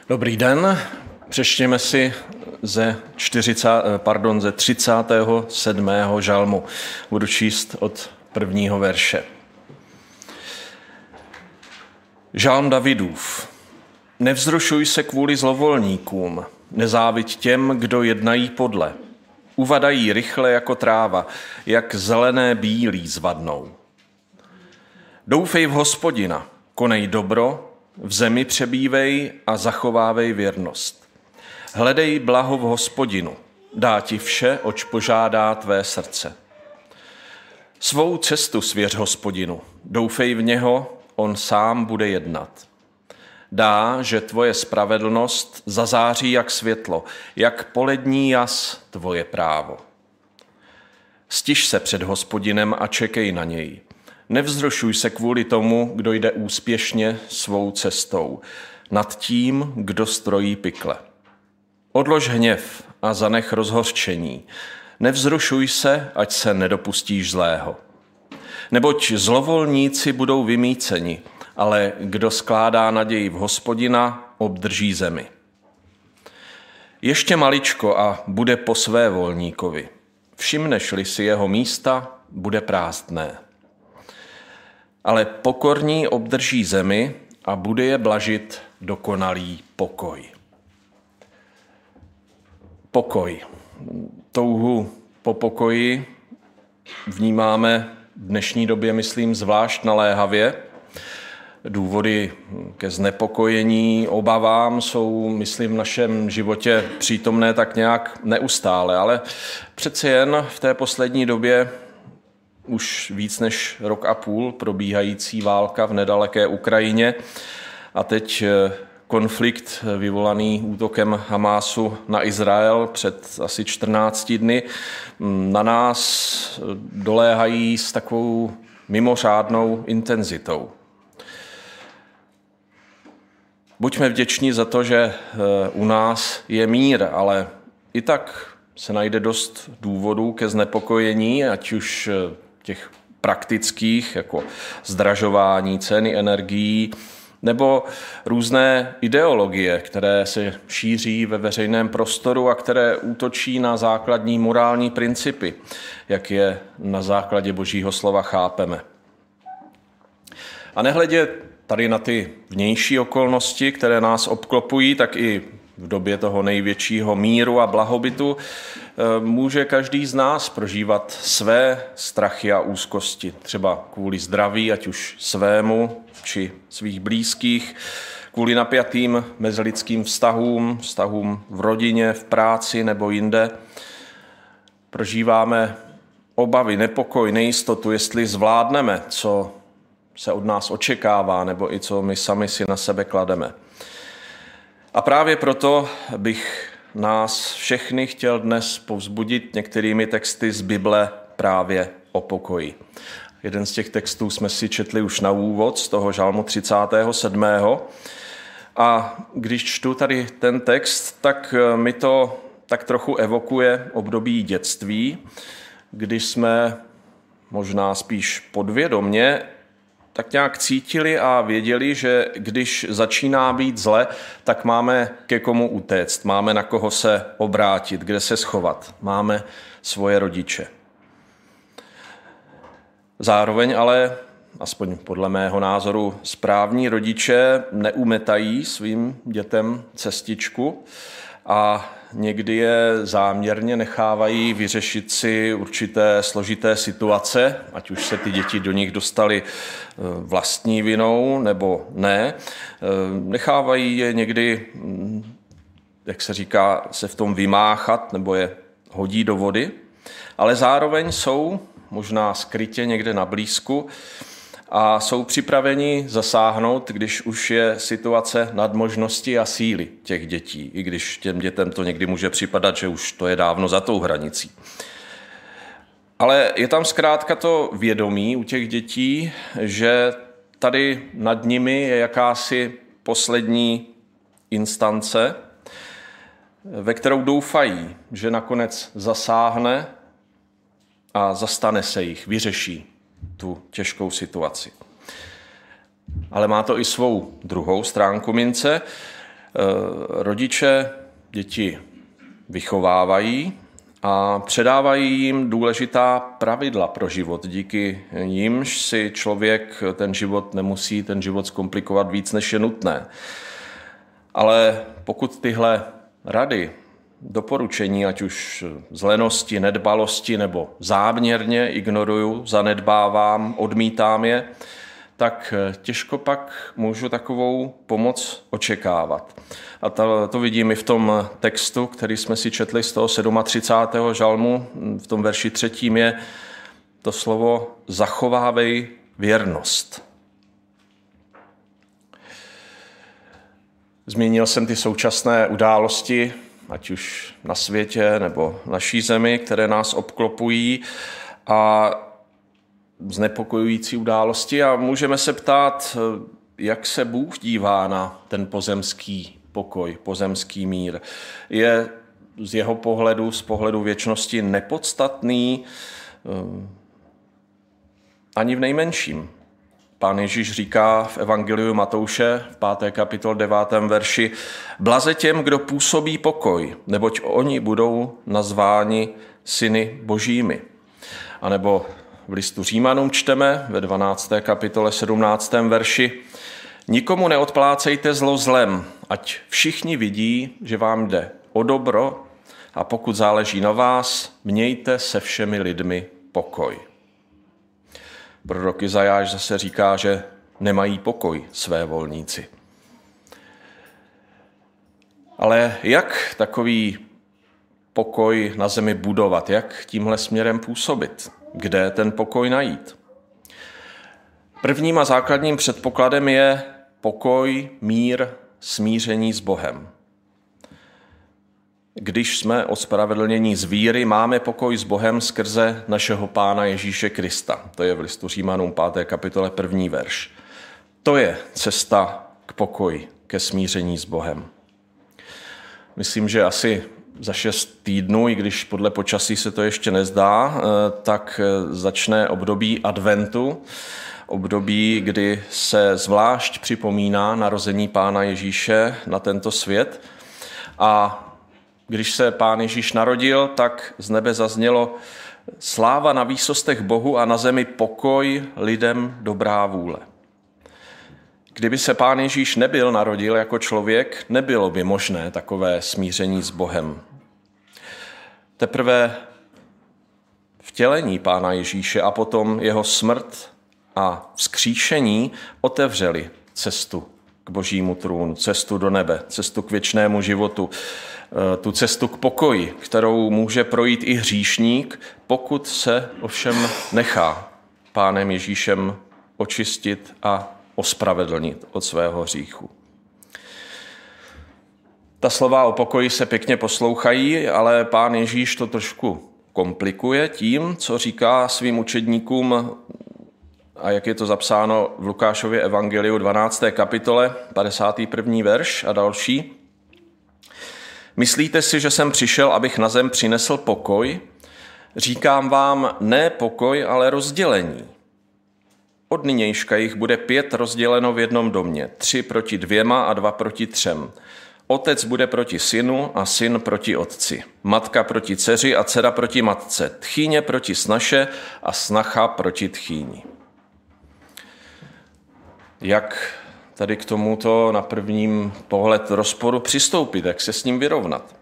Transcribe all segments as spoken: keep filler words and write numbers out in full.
Dobrý den, přečtěme si ze, čtyřicátého, pardon, ze třicátého sedmého žalmu. Budu číst od prvního verše. Žalm Davidův. Nevzrušuj se kvůli zlovolníkům, nezáviď těm, kdo jednají podle. Uvadají rychle jako tráva, jak zelené bílí zvadnou. Doufej v Hospodina, konej dobro, v zemi přebývej a zachovávej věrnost. Hledej blaho v Hospodinu, dá ti vše, oč požádá tvé srdce. Svou cestu svěř Hospodinu, doufej v něho, on sám bude jednat. Dá, že tvoje spravedlnost zazáří jak světlo, jak polední jas tvoje právo. Stiž se před Hospodinem a čekej na něj. Nevzrušuj se kvůli tomu, kdo jde úspěšně svou cestou, nad tím, kdo strojí pikle. Odlož hněv a zanech rozhořčení. Nevzrušuj se, ať se nedopustíš zlého. Neboť zlovolníci budou vymýceni, ale kdo skládá naději v Hospodina, obdrží zemi. Ještě maličko a bude po své volníkovi. Všimneš-li si jeho místa, bude prázdné. Ale pokorní obdrží zemi a bude je blažit dokonalý pokoj. Pokoj. Touhu po pokoji vnímáme v dnešní době, myslím, zvlášť naléhavě. Důvody ke znepokojení, obavám jsou, myslím, v našem životě přítomné tak nějak neustále, ale přeci jen v té poslední době už víc než rok a půl probíhající válka v nedaleké Ukrajině a teď konflikt vyvolaný útokem Hamásu na Izrael před asi čtrnácti dny na nás doléhají s takovou mimořádnou intenzitou. Buďme vděční za to, že u nás je mír, ale i tak se najde dost důvodů ke znepokojení, ať už těch praktických, jako zdražování ceny energií, nebo různé ideologie, které se šíří ve veřejném prostoru a které útočí na základní morální principy, jak je na základě Božího slova chápeme. A nehledě tady na ty vnější okolnosti, které nás obklopují, tak i v době toho největšího míru a blahobytu může každý z nás prožívat své strachy a úzkosti, třeba kvůli zdraví, ať už svému či svých blízkých, kvůli napjatým mezilidským vztahům, vztahům v rodině, v práci nebo jinde. Prožíváme obavy, nepokoj, nejistotu, jestli zvládneme, co se od nás očekává, nebo i co my sami si na sebe klademe. A právě proto bych nás všechny chtěl dnes povzbudit některými texty z Bible právě o pokoji. Jeden z těch textů jsme si četli už na úvod z toho žalmu třicátého sedmého A když čtu tady ten text, tak mi to tak trochu evokuje období dětství, kdy jsme možná spíš podvědomě tak nějak cítili a věděli, že když začíná být zle, tak máme ke komu utéct, máme na koho se obrátit, kde se schovat, máme svoje rodiče. Zároveň ale, aspoň podle mého názoru, správní rodiče neumetají svým dětem cestičku a někdy je záměrně nechávají vyřešit si určité složité situace, ať už se ty děti do nich dostaly vlastní vinou nebo ne. Nechávají je někdy, jak se říká, se v tom vymáchat nebo je hodí do vody, ale zároveň jsou možná skrytě někde na blízku a jsou připraveni zasáhnout, když už je situace nad možnosti a síly těch dětí, i když těm dětem to někdy může připadat, že už to je dávno za tou hranicí. Ale je tam zkrátka to vědomí u těch dětí, že tady nad nimi je jakási poslední instance, ve kterou doufají, že nakonec zasáhne a zastane se jich, vyřeší tu těžkou situaci. Ale má to i svou druhou stránku mince Rodiče děti vychovávají a předávají jim důležitá pravidla pro život. Díky nimž si člověk ten život nemusí ten život zkomplikovat víc, než je nutné. Ale pokud tyhle rady, doporučení, ať už z lenosti, nedbalosti nebo záměrně ignoruju, zanedbávám, odmítám je, tak těžko pak můžu takovou pomoc očekávat. A to, to vidím i v tom textu, který jsme si četli z toho třicátého sedmého žalmu, v tom verši třetím je to slovo zachovávej věrnost. Zmínil jsem ty současné události, ať už na světě nebo naší zemi, které nás obklopují a znepokojující události a můžeme se ptát, jak se Bůh dívá na ten pozemský pokoj, pozemský mír. Je z jeho pohledu, z pohledu věčnosti nepodstatný ani v nejmenším. Pán Ježíš říká v Evangeliu Matouše v páté kapitole devátém verši: Blaze těm, kdo působí pokoj, neboť oni budou nazváni syny božími. A nebo v listu Římanům čteme ve dvanácté kapitole sedmnáctém verši: Nikomu neodplácejte zlo zlem, ať všichni vidí, že vám jde o dobro, a pokud záleží na vás, mějte se všemi lidmi pokoj. Prorok Izajáš zase říká, že nemají pokoj své volníci. Ale jak takový pokoj na zemi budovat? Jak tímhle směrem působit? Kde ten pokoj najít? Prvním a základním předpokladem je pokoj, mír, smíření s Bohem. Když jsme ospravedlnění z víry, máme pokoj s Bohem skrze našeho Pána Ježíše Krista. To je v listu Římanům páté kapitole první verš. To je cesta k pokoji, ke smíření s Bohem. Myslím, že asi za šest týdnů, i když podle počasí se to ještě nezdá, tak začne období adventu, období, kdy se zvlášť připomíná narození Pána Ježíše na tento svět. A když se Pán Ježíš narodil, tak z nebe zaznělo: sláva na výsostech Bohu a na zemi pokoj lidem dobrá vůle. Kdyby se Pán Ježíš nebyl narodil jako člověk, nebylo by možné takové smíření s Bohem. Teprve vtělení Pána Ježíše a potom jeho smrt a vzkříšení otevřeli cestu k Božímu trůnu, cestu do nebe, cestu k věčnému životu, tu cestu k pokoji, kterou může projít i hříšník, pokud se ovšem nechá Pánem Ježíšem očistit a ospravedlnit od svého hříchu. Ta slova o pokoji se pěkně poslouchají, ale Pán Ježíš to trošku komplikuje tím, co říká svým učedníkům, a jak je to zapsáno v Lukášově evangeliu dvanácté kapitole, padesátý první verš a další. Myslíte si, že jsem přišel, abych na zem přinesl pokoj? Říkám vám, ne pokoj, ale rozdělení. Od nynějška jich bude pět rozděleno v jednom domě, tři proti dvěma a dva proti třem. Otec bude proti synu a syn proti otci. Matka proti dceři a dcera proti matce. Tchýně proti snaše a snacha proti tchýni. Jak tady k tomuto na prvním pohled rozporu přistoupit, jak se s ním vyrovnat?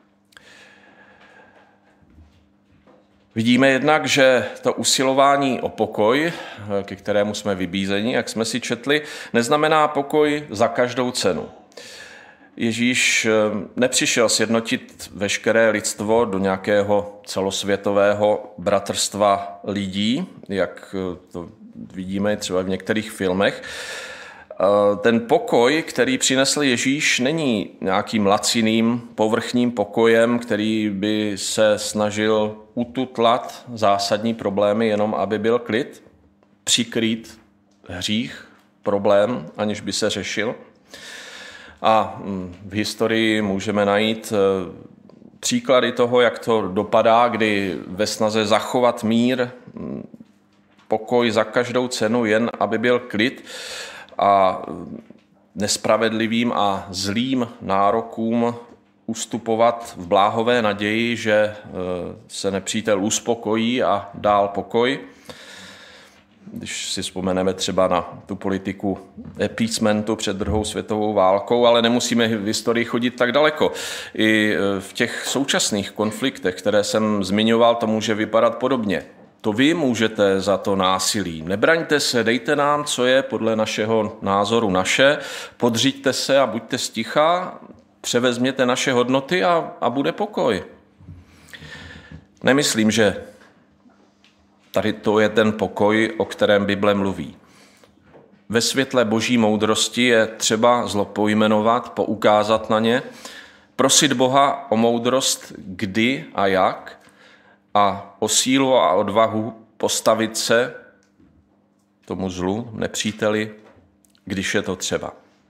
Vidíme jednak, že to usilování o pokoj, ke kterému jsme vybízeni, jak jsme si četli, neznamená pokoj za každou cenu. Ježíš nepřišel sjednotit veškeré lidstvo do nějakého celosvětového bratrstva lidí, jak to vidíme třeba v některých filmech. Ten pokoj, který přinesl Ježíš, není nějakým laciným, povrchním pokojem, který by se snažil ututlat zásadní problémy, jenom aby byl klid, přikrýt hřích, problém, aniž by se řešil. A v historii můžeme najít příklady toho, jak to dopadá, kdy ve snaze zachovat mír, pokoj za každou cenu, jen aby byl klid, a nespravedlivým a zlým nárokům ustupovat v bláhové naději, že se nepřítel uspokojí a dál pokoj. Když si vzpomeneme třeba na tu politiku appeasementu před druhou světovou válkou, ale nemusíme v historii chodit tak daleko. I v těch současných konfliktech, které jsem zmiňoval, to může vypadat podobně. To vy můžete za to násilí. Nebraňte se, dejte nám, co je podle našeho názoru naše, podřiďte se a buďte sticha, převezměte naše hodnoty a, a bude pokoj. Nemyslím, že tady to je ten pokoj, o kterém Bible mluví. Ve světle boží moudrosti je třeba zlo pojmenovat, poukázat na ně, prosit Boha o moudrost, kdy a jak, a o sílu a odvahu postavit se tomu zlu, nepříteli, když je to třeba.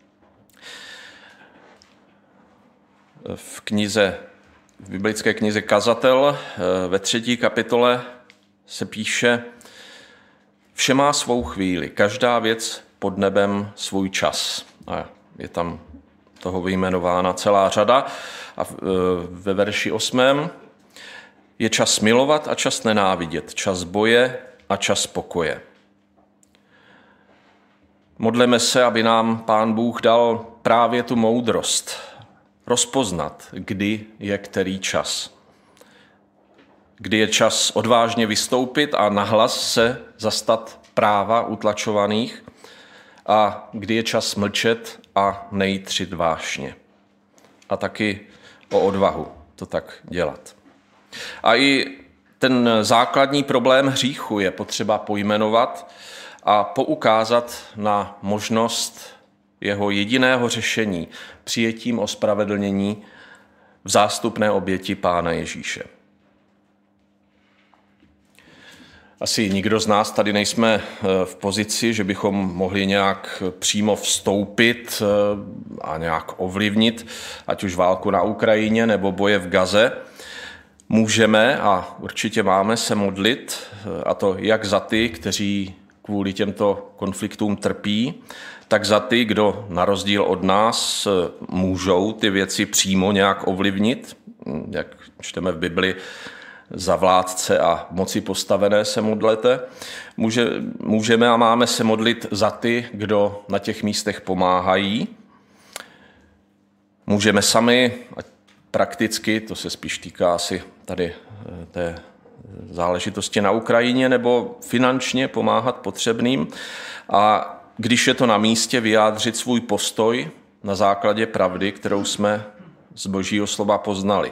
V knize, v biblické knize Kazatel ve třetí kapitole se píše: vše má svou chvíli, každá věc pod nebem svůj čas. A je tam toho vyjmenována celá řada. A ve verši osmém je čas milovat a čas nenávidět, čas boje a čas pokoje. Modleme se, aby nám Pán Bůh dal právě tu moudrost rozpoznat, kdy je který čas. Kdy je čas odvážně vystoupit a nahlas se zastat práva utlačovaných a kdy je čas mlčet a nejitřit vášně. A taky o odvahu to tak dělat. A i ten základní problém hříchu je potřeba pojmenovat a poukázat na možnost jeho jediného řešení přijetím ospravedlnění v zástupné oběti Pána Ježíše. Asi nikdo z nás tady nejsme v pozici, že bychom mohli nějak přímo vstoupit a nějak ovlivnit, ať už válku na Ukrajině nebo boje v Gaze. Můžeme a určitě máme se modlit, a to jak za ty, kteří kvůli těmto konfliktům trpí, tak za ty, kdo na rozdíl od nás můžou ty věci přímo nějak ovlivnit, jak čteme v Bibli, za vládce a moci postavené se modlete. Může, můžeme a máme se modlit za ty, kdo na těch místech pomáhají. Můžeme sami, prakticky, to se spíš týká asi tady té záležitosti na Ukrajině, nebo finančně pomáhat potřebným. A když je to na místě, vyjádřit svůj postoj na základě pravdy, kterou jsme z Božího slova poznali.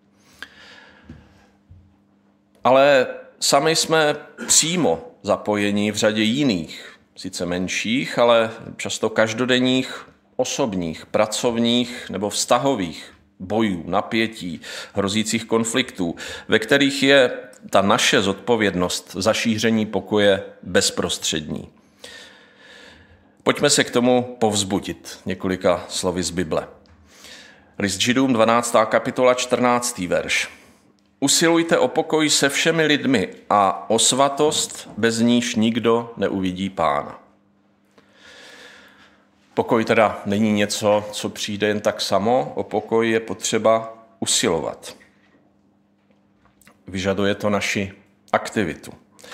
Ale sami jsme přímo zapojeni v řadě jiných, sice menších, ale často každodenních, osobních, pracovních nebo vztahových bojů, napětí, hrozících konfliktů, ve kterých je ta naše zodpovědnost za šíření pokoje bezprostřední. Pojďme se k tomu povzbudit několika slovy z Bible. List Židům, dvanáctá kapitola, čtrnáctý verš. Usilujte o pokoj se všemi lidmi a o svatost, bez níž nikdo neuvidí Pána. Pokoj teda není něco, co přijde jen tak samo, o pokoj je potřeba usilovat. Vyžaduje to naši aktivitu.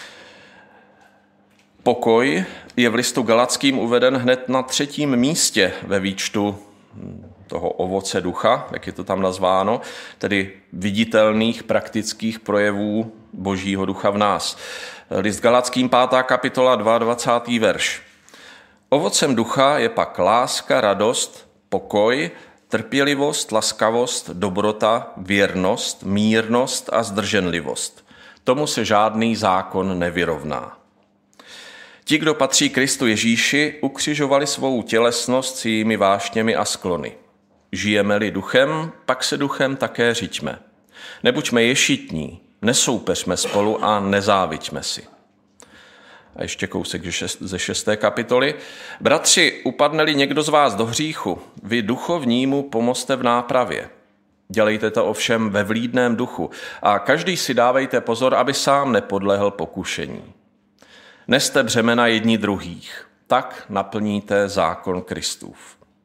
Pokoj je v listu Galatským uveden hned na třetím místě ve výčtu toho ovoce ducha, jak je to tam nazváno, tedy viditelných praktických projevů Božího ducha v nás. List Galatským, pátá kapitola, dvacátý druhý verš. Ovocem ducha je pak láska, radost, pokoj, trpělivost, laskavost, dobrota, věrnost, mírnost a zdrženlivost. Tomu se žádný zákon nevyrovná. Ti, kdo patří Kristu Ježíši, ukřižovali svou tělesnost s jejími vášněmi a sklony. Žijeme-li duchem, pak se duchem také řiďme. Nebuďme ješitní, nesoupeřme spolu a nezáviďme si. A ještě kousek ze šesté kapitoly. Bratři, upadne-li někdo z vás do hříchu, vy duchovnímu pomozte v nápravě. Dělejte to ovšem ve vlídném duchu a každý si dávejte pozor, aby sám nepodlehl pokušení. Neste břemena jedni druhých, tak naplníte zákon Kristův.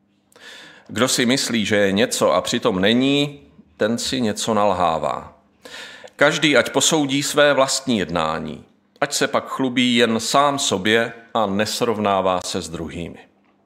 Kdo si myslí, že je něco a přitom není, ten si něco nalhává. Každý ať posoudí své vlastní jednání, ať se pak chlubí jen sám sobě a nesrovnává se s druhými.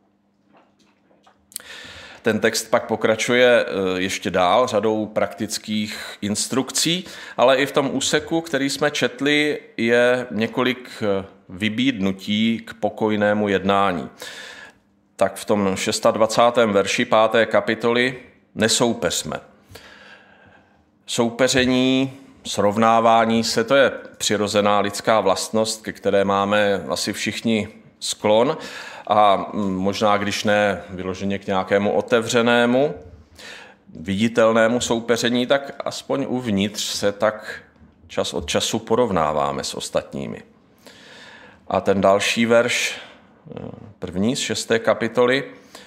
Ten text pak pokračuje ještě dál řadou praktických instrukcí, ale i v tom úseku, který jsme četli, je několik vybídnutí k pokojnému jednání. Tak v tom dvacátém šestém verši páté kapitoly nesoupeřme. Soupeření, srovnávání se, to je přirozená lidská vlastnost, ke které máme asi všichni sklon a možná, když ne vyloženě k nějakému otevřenému, viditelnému soupeření, tak aspoň uvnitř se tak čas od času porovnáváme s ostatními. A ten další verš, první z šesté kapitoly,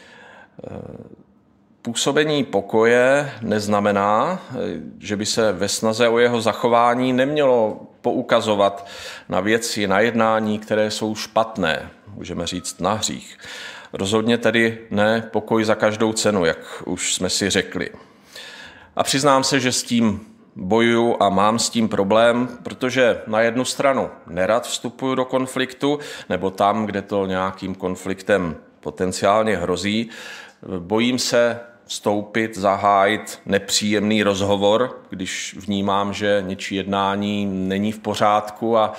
působení pokoje neznamená, že by se ve snaze o jeho zachování nemělo poukazovat na věci, na jednání, které jsou špatné, můžeme říct na hřích. Rozhodně tedy ne pokoj za každou cenu, jak už jsme si řekli. A přiznám se, že s tím bojuju a mám s tím problém, protože na jednu stranu nerad vstupuju do konfliktu, nebo tam, kde to nějakým konfliktem potenciálně hrozí, bojím se vstoupit, zahájit nepříjemný rozhovor, když vnímám, že něčí jednání není v pořádku a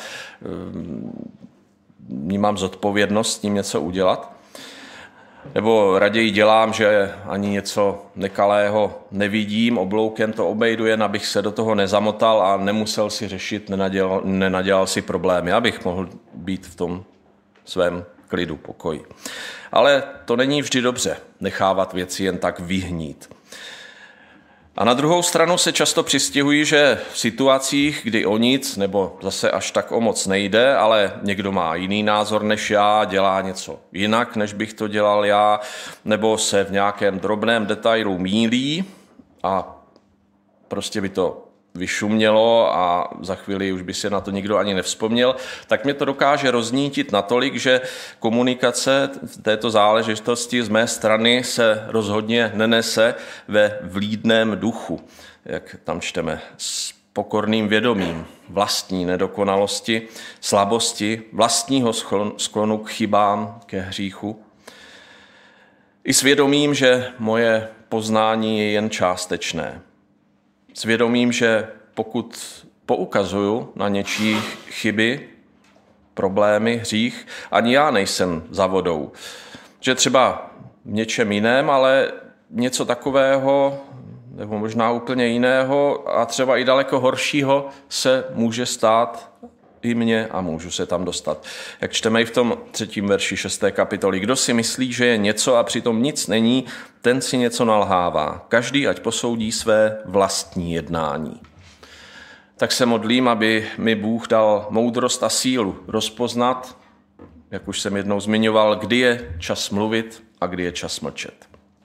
vnímám zodpovědnost s tím něco udělat. Nebo raději dělám, že ani něco nekalého nevidím, obloukem to obejdu, jen abych se do toho nezamotal a nemusel si řešit, nenadělal, nenadělal si problémy, abych mohl být v tom svém klidu, pokoji. Ale to není vždy dobře, nechávat věci jen tak vyhnít. A na druhou stranu se často přistihují, že v situacích, kdy o nic nebo zase až tak o moc nejde, ale někdo má jiný názor než já, dělá něco jinak, než bych to dělal já, nebo se v nějakém drobném detailu mýlí a prostě by to vyšumělo a za chvíli už by se na to nikdo ani nevzpomněl, tak mě to dokáže roznítit natolik, že komunikace v této záležitosti z mé strany se rozhodně nenese ve vlídném duchu, jak tam čteme, s pokorným vědomím vlastní nedokonalosti, slabosti, vlastního sklonu k chybám, ke hříchu. I svědomím, že moje poznání je jen částečné. Svědomím, že pokud poukazuju na něčí chyby, problémy, hřích, ani já nejsem za vodou. Že třeba v něčem jiném, ale něco takového, nebo možná úplně jiného a třeba i daleko horšího se může stát i mně a můžu se tam dostat. Jak čteme i v tom třetím verši šesté kapitoly. Kdo si myslí, že je něco a přitom nic není, ten si něco nalhává. Každý ať posoudí své vlastní jednání. Tak se modlím, aby mi Bůh dal moudrost a sílu rozpoznat, jak už jsem jednou zmiňoval, kdy je čas mluvit a kdy je čas mlčet.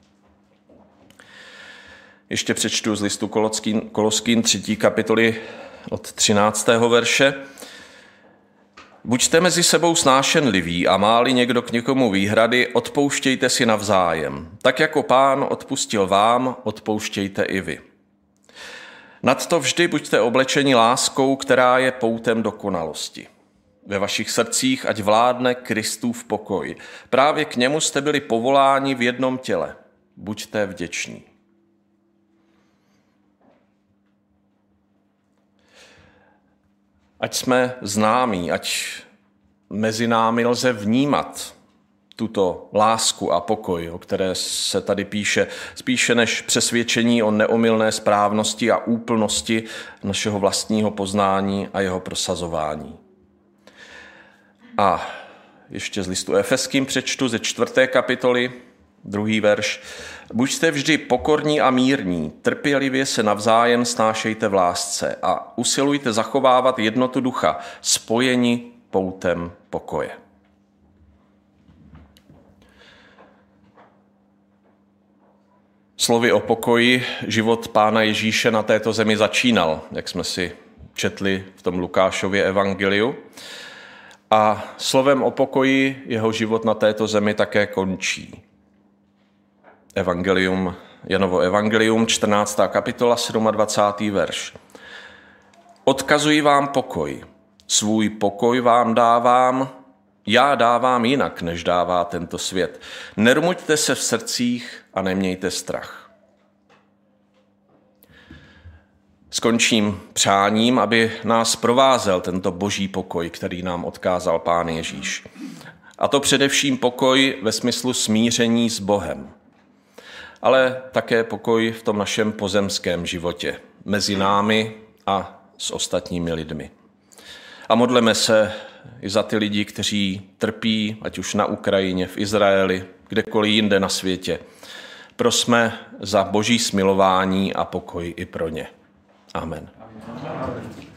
Ještě přečtu z listu Koloským, Koloským třetí kapitoly od třináctého verše. Buďte mezi sebou snášenliví a má-li někdo k někomu výhrady, odpouštějte si navzájem. Tak jako Pán odpustil vám, odpouštějte i vy. Nadto vždy buďte oblečeni láskou, která je poutem dokonalosti. Ve vašich srdcích ať vládne Kristův pokoj. Právě k němu jste byli povoláni v jednom těle. Buďte vděční. Ať jsme známí, ať mezi námi lze vnímat tuto lásku a pokoj, o které se tady píše, spíše než přesvědčení o neomylné správnosti a úplnosti našeho vlastního poznání a jeho prosazování. A ještě z listu Efeským přečtu ze čtvrté kapitoly, druhý verš. Buďte vždy pokorní a mírní, trpělivě se navzájem snášejte v lásce a usilujte zachovávat jednotu ducha, spojeni poutem pokoje. Slovy o pokoji život Pána Ježíše na této zemi začínal, jak jsme si četli v tom Lukášově evangeliu. A slovem o pokoji jeho život na této zemi také končí. Evangelium, Janovo evangelium, čtrnáctá kapitola, dvacátý sedmý verš. Odkazuji vám pokoj, svůj pokoj vám dávám, já dávám jinak, než dává tento svět. Nermuďte se v srdcích a nemějte strach. Skončím přáním, aby nás provázel tento boží pokoj, který nám odkázal Pán Ježíš. A to především pokoj ve smyslu smíření s Bohem, ale také pokoj v tom našem pozemském životě, mezi námi a s ostatními lidmi. A modleme se i za ty lidi, kteří trpí, ať už na Ukrajině, v Izraeli, kdekoliv jinde na světě. Prosme za boží smilování a pokoj i pro ně. Amen. Amen.